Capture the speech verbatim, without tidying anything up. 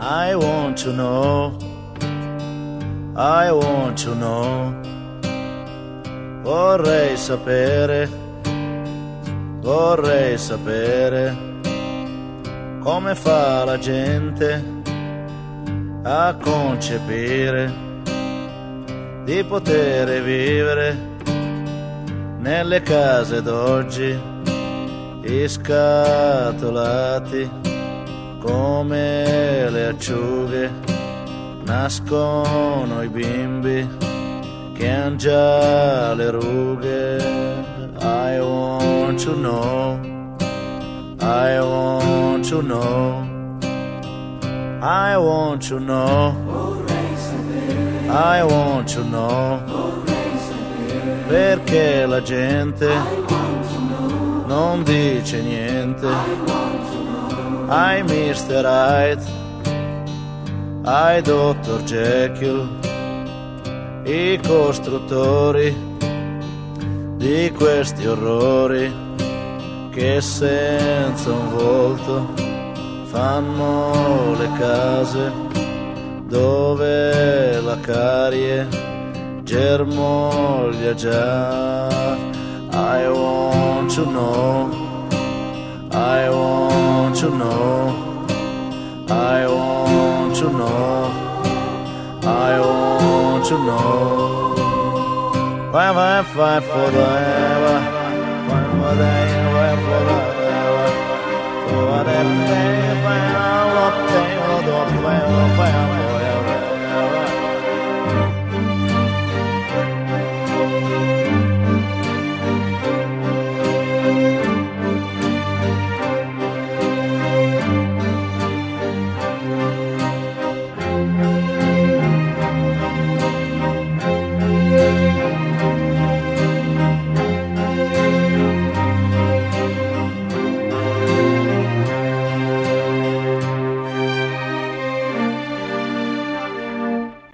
I want to know, I want to know. Vorrei sapere, vorrei sapere come fa la gente a concepire di poter vivere nelle case d'oggi, iscatolati come le acciughe. Nascono i bimbi che han già le rughe. I want to know, I want to know, I want to know, I want to know, perché la gente non dice niente. I mister Hyde, I dottor Jekyll, i costruttori di questi orrori che senza un volto fanno le case dove la carie germoglia già. I want to know, I want to know, I want to know, I want to know. Why, why, why forever? Why, why, why forever? So whatever, why, why, why, why, why, why, why,